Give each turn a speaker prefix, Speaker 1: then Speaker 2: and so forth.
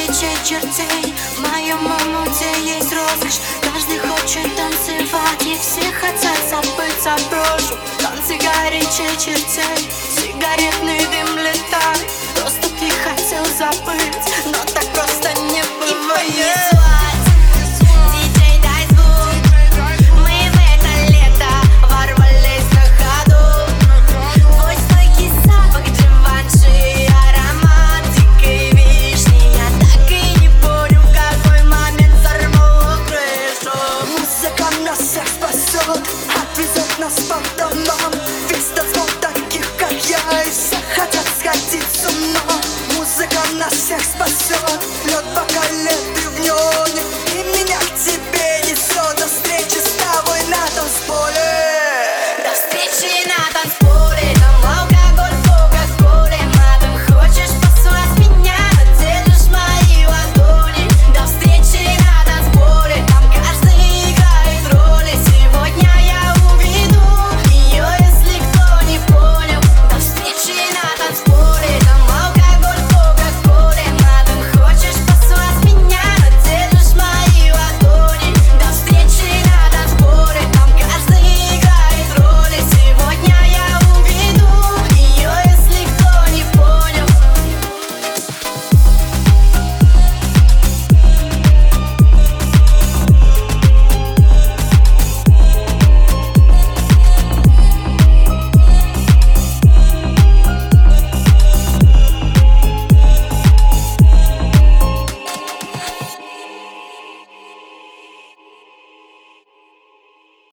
Speaker 1: горячей чертей. В моем умуте есть роскошь, каждый хочет танцевать, и все хотят забыться брошу. Танцы горячей чертей, сигаретный дым летает. Просто ты хотел забыть, но так просто не бывает. Диджей, дай звук, мы в это лето ворвались на ходу. Твой стойкий запах дживанши, аромат дикой вишни. Я так и не понял, в какой момент взорвало крышу.
Speaker 2: Музыка нас всех спасет, отвезет нас по домам. Весь танцпол таких, как я, и все хотят сходить с ума. Музыка нас всех спасет, лед в бокале, ты в нем.